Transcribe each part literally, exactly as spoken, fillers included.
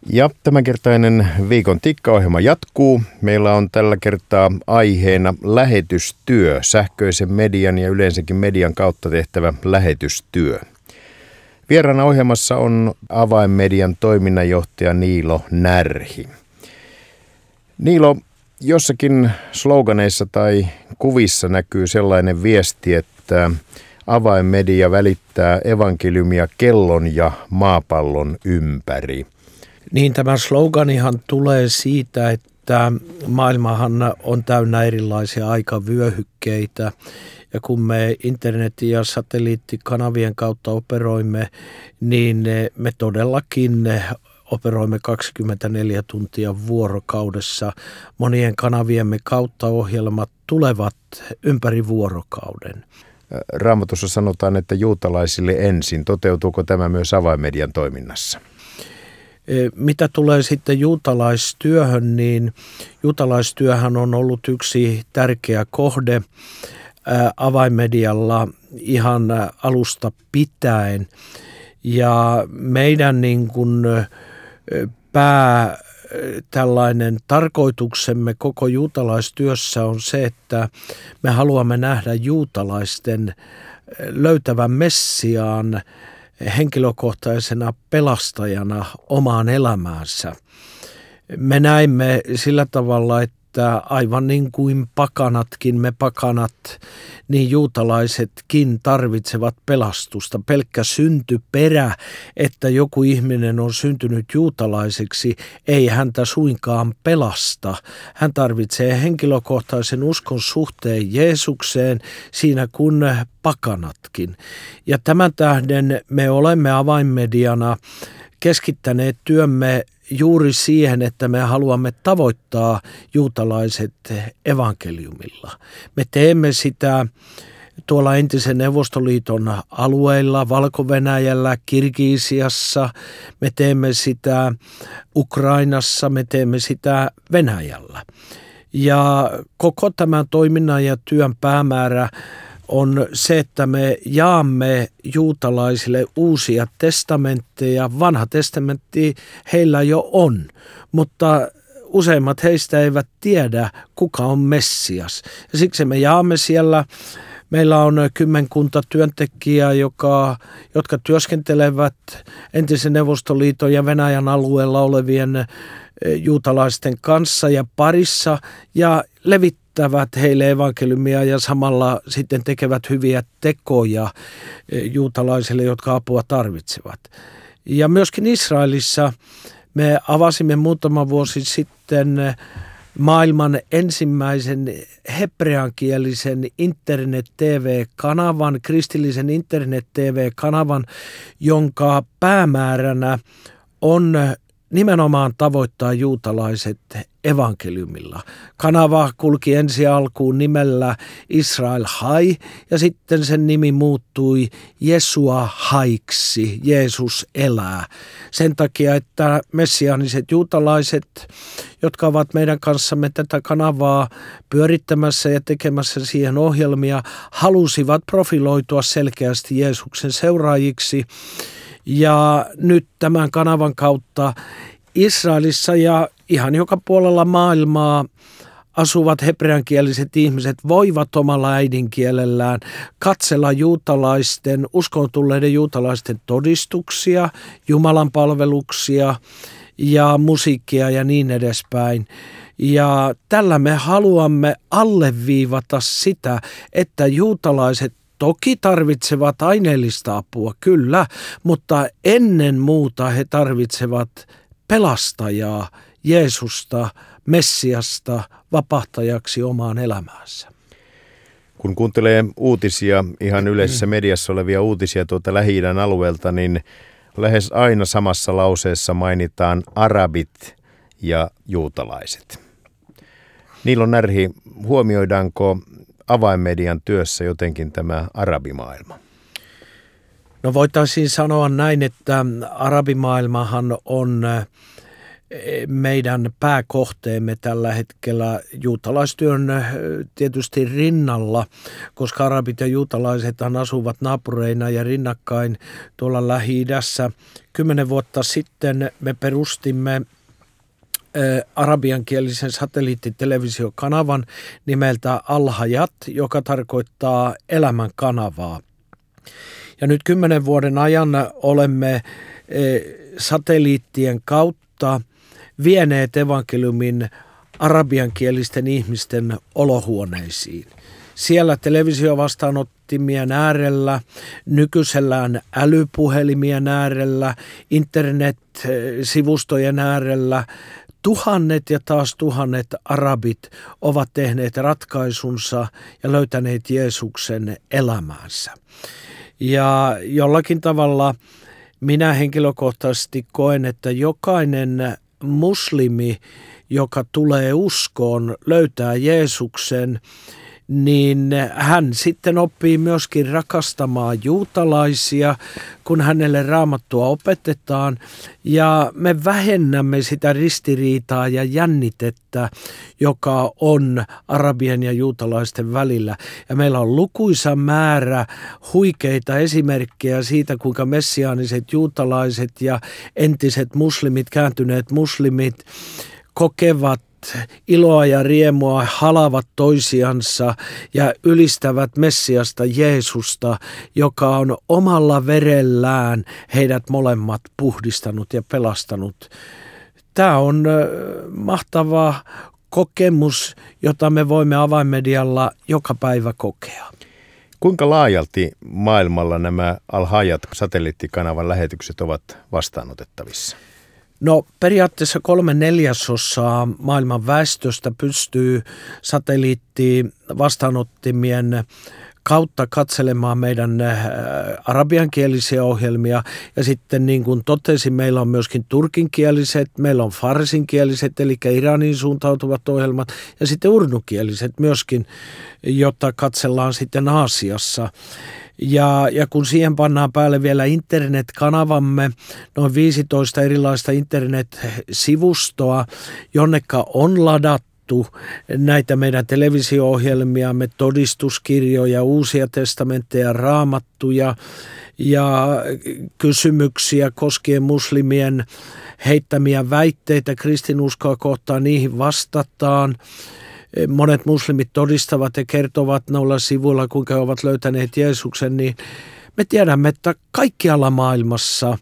Ja tämänkertainen viikon tikkaohjelma jatkuu. Meillä on tällä kertaa aiheena lähetystyö, sähköisen median ja yleensäkin median kautta tehtävä lähetystyö. Vieraana ohjelmassa on Avainmedian toiminnanjohtaja Niilo Närhi. Niilo, jossakin sloganeissa tai kuvissa näkyy sellainen viesti, että Avainmedia välittää evankeliumia kellon ja maapallon ympäri. Niin, tämä sloganihan tulee siitä, että maailmahan on täynnä erilaisia aikavyöhykkeitä. Ja kun me internetin ja satelliittikanavien kautta operoimme, niin me todellakin operoimme kaksikymmentäneljä tuntia vuorokaudessa. Monien kanaviemme kautta ohjelmat tulevat ympäri vuorokauden. Raamatussa sanotaan, että juutalaisille ensin. Toteutuuko tämä myös Avainmedian toiminnassa? Mitä tulee sitten juutalaistyöhön, niin juutalaistyöhän on ollut yksi tärkeä kohde Avainmedialla ihan alusta pitäen. Ja meidän niin kuin pää tällainen tarkoituksemme koko juutalaistyössä on se, että me haluamme nähdä juutalaisten löytävän Messiaan henkilökohtaisena pelastajana omaan elämäänsä. Me näimme sillä tavalla, että aivan niin kuin pakanatkin, me pakanat, niin juutalaisetkin tarvitsevat pelastusta. Pelkkä syntyperä, että joku ihminen on syntynyt juutalaiseksi, ei häntä suinkaan pelasta. Hän tarvitsee henkilökohtaisen uskon suhteen Jeesukseen siinä kuin pakanatkin. Ja tämän tähden me olemme Avainmediana keskittäneet työmme juuri siihen, että me haluamme tavoittaa juutalaiset evankeliumilla. Me teemme sitä tuolla entisen Neuvostoliiton alueilla, Valko-Venäjällä, Kirgisiassa, me teemme sitä Ukrainassa, me teemme sitä Venäjällä. Ja koko tämän toiminnan ja työn päämäärä on se, että me jaamme juutalaisille uusia testamentteja. Vanha testamentti heillä jo on, mutta useimmat heistä eivät tiedä, kuka on Messias. Ja siksi me jaamme siellä. Meillä on kymmenkunta työntekijää, joka, jotka työskentelevät entisen Neuvostoliiton ja Venäjän alueella olevien juutalaisten kanssa ja parissa ja levittävät heille evankeliumia ja samalla sitten tekevät hyviä tekoja juutalaisille, jotka apua tarvitsevat. Ja myöskin Israelissa me avasimme muutama vuosi sitten maailman ensimmäisen hebreankielisen internet-T V-kanavan, kristillisen internet-T V-kanavan, jonka päämääränä on nimenomaan tavoittaa juutalaiset evankeliumilla. Kanava kulki ensi alkuun nimellä Israel Hai ja sitten sen nimi muuttui Jesua Haiksi, Jeesus elää. Sen takia, että messiaaniset juutalaiset, jotka ovat meidän kanssamme tätä kanavaa pyörittämässä ja tekemässä siihen ohjelmia, halusivat profiloitua selkeästi Jeesuksen seuraajiksi. Ja nyt tämän kanavan kautta Israelissa ja ihan joka puolella maailmaa asuvat hebreankieliset ihmiset voivat omalla äidinkielellään katsella juutalaisten, uskoon tulleiden juutalaisten todistuksia, Jumalan palveluksia ja musiikkia ja niin edespäin. Ja tällä me haluamme alleviivata sitä, että juutalaiset toki tarvitsevat aineellista apua, kyllä, mutta ennen muuta he tarvitsevat pelastajaa, Jeesusta, Messiasta, vapahtajaksi omaan elämäänsä. Kun kuuntelee uutisia, ihan yleisessä mediassa olevia uutisia tuolta Lähi-idän alueelta, niin lähes aina samassa lauseessa mainitaan arabit ja juutalaiset. Niilo Närhi, huomioidaanko Avainmedian työssä jotenkin tämä arabimaailma? No voitaisiin sanoa näin, että arabimaailmahan on meidän pääkohteemme tällä hetkellä juutalaistyön tietysti rinnalla, koska arabit ja juutalaiset asuvat naapureina ja rinnakkain tuolla Lähi-idässä. Kymmenen vuotta sitten me perustimme arabiankielisen satelliittitelevisiokanavan nimeltä Al-Hayat, joka tarkoittaa elämän kanavaa. Ja nyt kymmenen vuoden ajan olemme satelliittien kautta vieneet evankeliumin arabiankielisten ihmisten olohuoneisiin. Siellä televisiovastaanottimien äärellä, nykyisellään älypuhelimien äärellä, internet-sivustojen äärellä, tuhannet ja taas tuhannet arabit ovat tehneet ratkaisunsa ja löytäneet Jeesuksen elämäänsä. Ja jollakin tavalla minä henkilökohtaisesti koen, että jokainen muslimi, joka tulee uskoon, löytää Jeesuksen, niin hän sitten oppii myöskin rakastamaan juutalaisia, kun hänelle Raamattua opetetaan, ja me vähennämme sitä ristiriitaa ja jännitettä, joka on arabien ja juutalaisten välillä. Ja meillä on lukuisa määrä huikeita esimerkkejä siitä, kuinka messiaaniset juutalaiset ja entiset muslimit, kääntyneet muslimit kokevat iloa ja riemua, halavat toisiansa ja ylistävät Messiasta Jeesusta, joka on omalla verellään heidät molemmat puhdistanut ja pelastanut. Tämä on mahtava kokemus, jota me voimme avainmedialla joka päivä kokea. Kuinka laajalti maailmalla nämä Al-Hayat satelliittikanavan lähetykset ovat vastaanotettavissa? No periaatteessa kolme neljäsosaa maailman väestöstä pystyy satelliittiin vastaanottimien kautta katselemaan meidän arabiankielisiä ohjelmia. Ja sitten niin kuin totesin, meillä on myöskin turkinkieliset, meillä on farsinkieliset, eli Iraniin suuntautuvat ohjelmat, ja sitten urdukieliset myöskin, jota katsellaan sitten Aasiassa. Ja, ja kun siihen pannaan päälle vielä internet-kanavamme, noin viisitoista erilaista internet-sivustoa, jonneka on ladattu näitä meidän televisio-ohjelmiamme, todistuskirjoja, uusia testamentteja, raamattuja ja kysymyksiä koskien muslimien heittämiä väitteitä kristinuskoa kohtaan, niihin vastataan. Monet muslimit todistavat ja kertovat noilla sivuilla, kuinka he ovat löytäneet Jeesuksen, niin me tiedämme, että kaikkialla maailmassa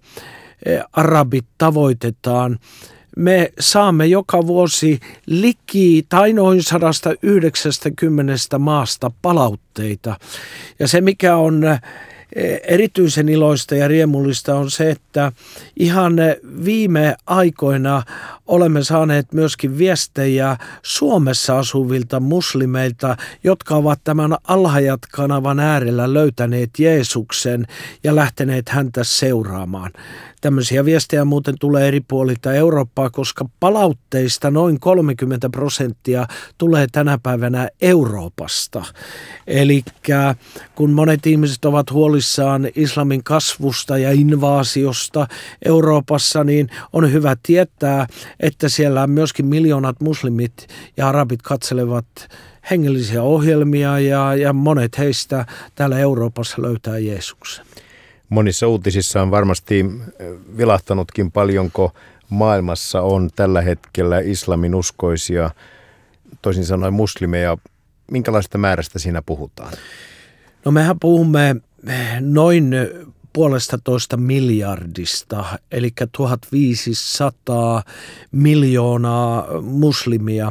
arabit tavoitetaan. Me saamme joka vuosi liki tai noin sata yhdeksänkymmentä maasta palautteita. Ja se, mikä on erityisen iloista ja riemullista, on se, että ihan viime aikoina olemme saaneet myöskin viestejä Suomessa asuvilta muslimeilta, jotka ovat tämän Al-Hayat-kanavan äärellä löytäneet Jeesuksen ja lähteneet häntä seuraamaan. Tämmöisiä viestejä muuten tulee eri puolilta Eurooppaa, koska palautteista noin kolmekymmentä prosenttia tulee tänä päivänä Euroopasta. Eli kun monet ihmiset ovat huolissaan islamin kasvusta ja invaasiosta Euroopassa, niin on hyvä tietää, että siellä myöskin miljoonat muslimit ja arabit katselevat hengellisiä ohjelmia ja, ja monet heistä täällä Euroopassa löytää Jeesuksen. Monissa uutisissa on varmasti vilahtanutkin, paljonko maailmassa on tällä hetkellä islamin uskoisia, toisin sanoen muslimeja. Minkälaista määrästä siinä puhutaan? No mehän puhumme noin puolesta toista miljardista, eli tuhatviisisataa miljoonaa muslimia.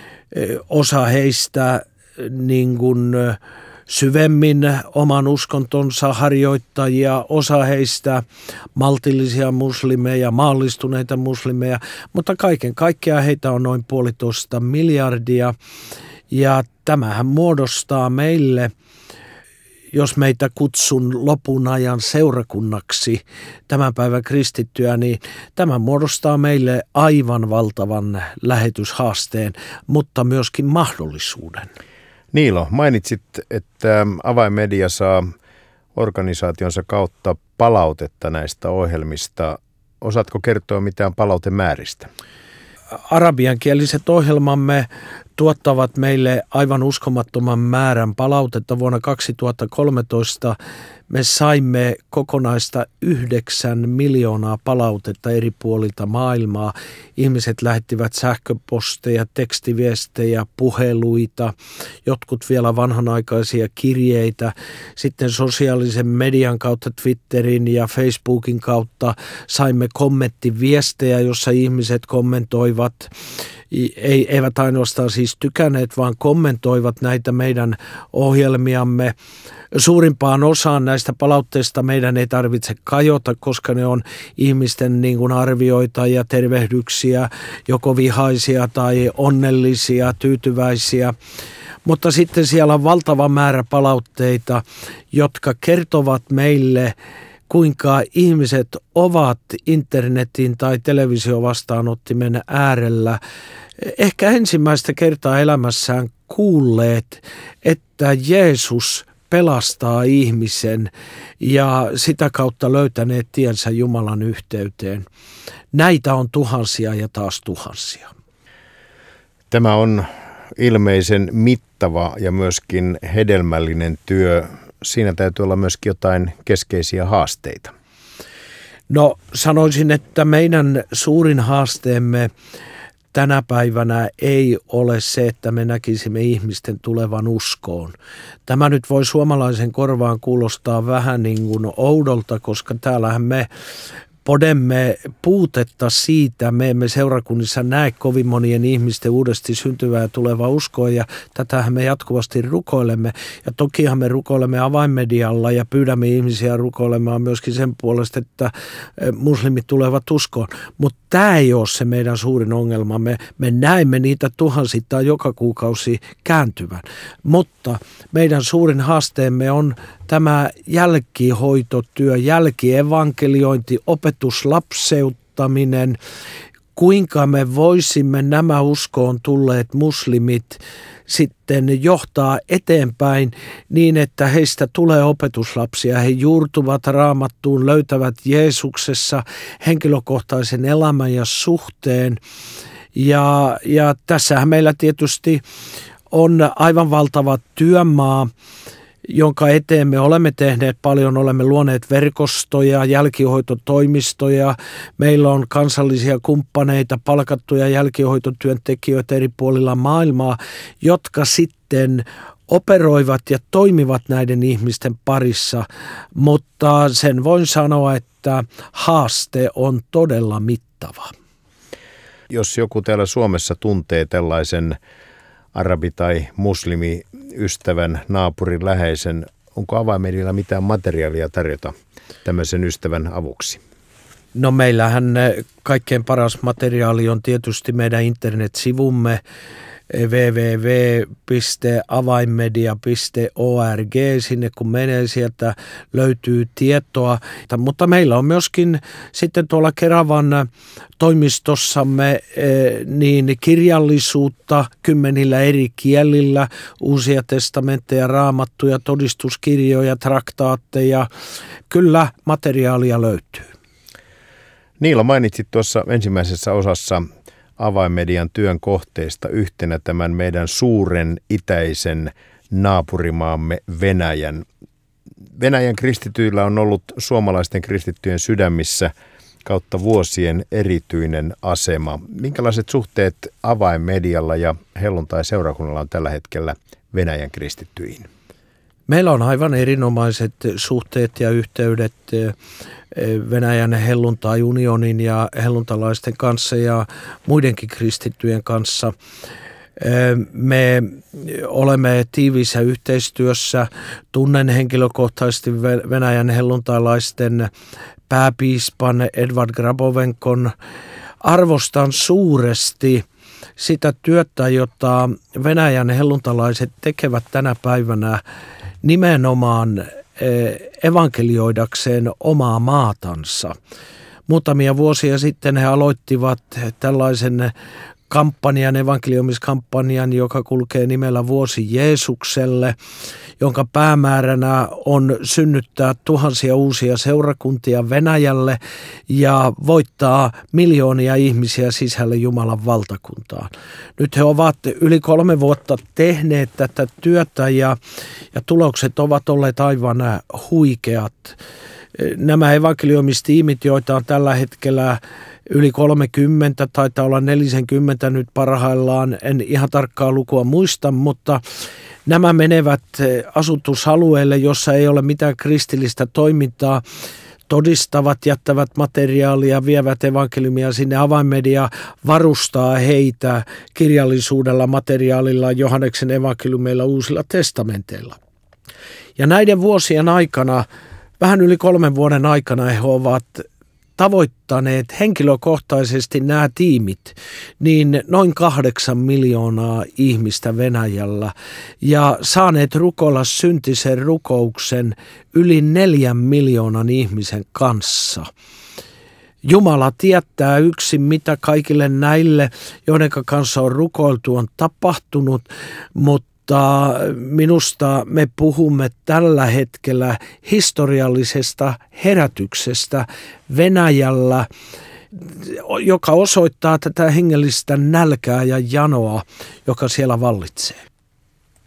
Osa heistä niin kuin syvemmin oman uskontonsa harjoittajia, osa heistä maltillisia muslimeja, maallistuneita muslimeja, mutta kaiken kaikkiaan heitä on noin puolitoista miljardia. Ja tämähän muodostaa meille, jos meitä kutsun lopun ajan seurakunnaksi tämän päivän kristittyä, niin tämä muodostaa meille aivan valtavan lähetyshaasteen, mutta myöskin mahdollisuuden. Niilo, mainitsit, että Avainmedia saa organisaationsa kautta palautetta näistä ohjelmista. Osaatko kertoa mitään palautemääristä? Arabiankieliset ohjelmamme tuottavat meille aivan uskomattoman määrän palautetta. Vuonna kaksituhattakolmetoista me saimme kokonaista yhdeksän miljoonaa palautetta eri puolilta maailmaa. Ihmiset lähettivät sähköposteja, tekstiviestejä, puheluita, jotkut vielä vanhanaikaisia kirjeitä. Sitten sosiaalisen median kautta, Twitterin ja Facebookin kautta saimme kommenttiviestejä, jossa ihmiset kommentoivat. Ei, eivät ainoastaan siis tykänneet, vaan kommentoivat näitä meidän ohjelmiamme. Suurimpaan osaan näistä palautteista meidän ei tarvitse kajota, koska ne on ihmisten niin kuin arvioita ja tervehdyksiä, joko vihaisia tai onnellisia, tyytyväisiä. Mutta sitten siellä on valtava määrä palautteita, jotka kertovat meille, kuinka ihmiset ovat internetin tai televisiovastaanottimen äärellä ehkä ensimmäistä kertaa elämässään kuulleet, että Jeesus pelastaa ihmisen ja sitä kautta löytäneet tiensä Jumalan yhteyteen. Näitä on tuhansia ja taas tuhansia. Tämä on ilmeisen mittava ja myöskin hedelmällinen työ. Siinä täytyy olla myöskin jotain keskeisiä haasteita. No sanoisin, että meidän suurin haasteemme tänä päivänä ei ole se, että me näkisimme ihmisten tulevan uskoon. Tämä nyt voi suomalaisen korvaan kuulostaa vähän niin kuin oudolta, koska täällähän me podemme puutetta siitä. Me emme seurakunnissa näe kovin monien ihmisten uudesti syntyvää ja tulevaa uskoa, ja tätähän me jatkuvasti rukoilemme. Ja tokihan me rukoilemme avainmedialla ja pyydämme ihmisiä rukoilemaan myöskin sen puolesta, että muslimit tulevat uskoon. Mutta tämä ei ole se meidän suurin ongelma. Me, me näemme niitä tuhansittain joka kuukausi kääntyvän. Mutta meidän suurin haasteemme on tämä jälkihoitotyö, jälkievankeliointi, opetuslapseuttaminen, kuinka me voisimme nämä uskoon tulleet muslimit sitten johtaa eteenpäin niin, että heistä tulee opetuslapsia. He juurtuvat Raamattuun, löytävät Jeesuksessa henkilökohtaisen elämän ja suhteen. Ja, ja tässähän meillä tietysti on aivan valtava työmaa, jonka eteen me olemme tehneet paljon, olemme luoneet verkostoja, jälkihoitotoimistoja, meillä on kansallisia kumppaneita, palkattuja jälkihoitotyöntekijöitä eri puolilla maailmaa, jotka sitten operoivat ja toimivat näiden ihmisten parissa, mutta sen voin sanoa, että haaste on todella mittava. Jos joku täällä Suomessa tuntee tällaisen arabi- tai muslimiystävän, naapurin, läheisen, onko avainmedialla mitään materiaalia tarjota tämmöisen ystävän avuksi? No meillähän kaikkein paras materiaali on tietysti meidän internetsivumme double-u double-u double-u piste avainmedia piste org. Sinne kun menee, sieltä löytyy tietoa. Mutta meillä on myöskin sitten tuolla Keravan toimistossamme niin kirjallisuutta kymmenillä eri kielillä, uusia testamentteja, raamattuja, todistuskirjoja, traktaatteja. Kyllä materiaalia löytyy. Niilo, mainitsit tuossa ensimmäisessä osassa avainmedian työn kohteista yhtenä tämän meidän suuren itäisen naapurimaamme Venäjän. Venäjän kristityillä on ollut suomalaisten kristittyjen sydämissä kautta vuosien erityinen asema. Minkälaiset suhteet avainmedialla ja helluntai-seurakunnalla on tällä hetkellä Venäjän kristittyihin? Meillä on aivan erinomaiset suhteet ja yhteydet Venäjän helluntai-unionin ja helluntalaisten kanssa ja muidenkin kristittyjen kanssa. Me olemme tiiviissä yhteistyössä. Tunnen henkilökohtaisesti Venäjän helluntalaisten pääpiispan Edvard Grabovenkon. Arvostan suuresti sitä työtä, jota Venäjän helluntalaiset tekevät tänä päivänä nimenomaan evankelioidakseen omaa maatansa. Muutamia vuosia sitten he aloittivat tällaisen kampanjan, evankeliumiskampanjan, joka kulkee nimellä Vuosi Jeesukselle, jonka päämääränä on synnyttää tuhansia uusia seurakuntia Venäjälle ja voittaa miljoonia ihmisiä sisälle Jumalan valtakuntaan. Nyt he ovat yli kolme vuotta tehneet tätä työtä ja, ja tulokset ovat olleet aivan huikeat. Nämä evankeliumistiimit, joita on tällä hetkellä yli kolmekymmentä, taitaa olla neljäkymmentä nyt parhaillaan, en ihan tarkkaa lukua muista, mutta nämä menevät asutusalueelle, jossa ei ole mitään kristillistä toimintaa, todistavat, jättävät materiaalia, vievät evankeliumia sinne, avainmedia varustaa heitä kirjallisuudella, materiaalilla, Johanneksen evankeliumeilla, uusilla testamenteilla. Ja näiden vuosien aikana, vähän yli kolmen vuoden aikana he ovat tavoittaneet henkilökohtaisesti nämä tiimit, niin noin kahdeksan miljoonaa ihmistä Venäjällä ja saaneet rukoilla syntisen rukouksen yli neljän miljoonan ihmisen kanssa. Jumala tietää yksin, mitä kaikille näille, joiden kanssa on rukoiltu, on tapahtunut, mutta minusta me puhumme tällä hetkellä historiallisesta herätyksestä Venäjällä, joka osoittaa tätä hengellistä nälkää ja janoa, joka siellä vallitsee.